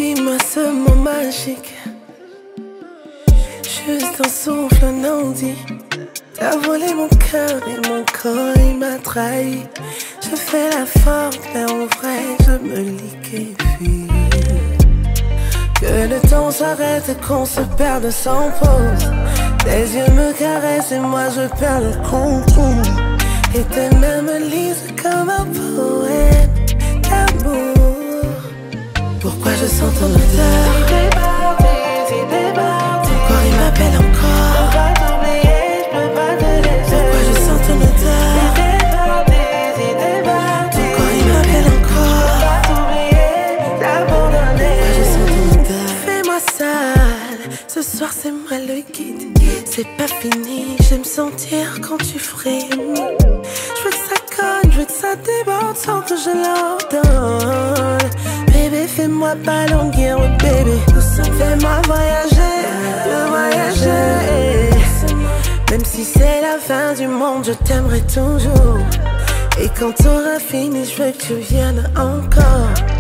Dis-moi ce mot magique, juste un souffle, un non-dit. T'as volé mon cœur et mon corps, il m'a trahi. Je fais la forte, mais en vrai, je me liquéfie. Que le temps s'arrête et qu'on se perde sans pause. Tes yeux me caressent et moi je perds le contrôle. Et tes mains me lisent comme un poème d'amour. Pourquoi je sens ton odeur? Pourquoi il m'appelle encore? Pourquoi je sens ton odeur? Pourquoi il m'appelle encore? Pourquoi je sens ton odeur? Fais-moi sale, ce soir c'est moi le guide. C'est pas fini, j'aime sentir quand tu frimes. Je veux que ça cogne, je veux que ça déborde sans que je l'ordonne. Bébé, fais-moi pas languir, oh bébé. Fais-moi voyager, voyager. Même si c'est la fin du monde, je t'aimerai toujours. Et quand t'auras fini, je veux que tu viennes encore.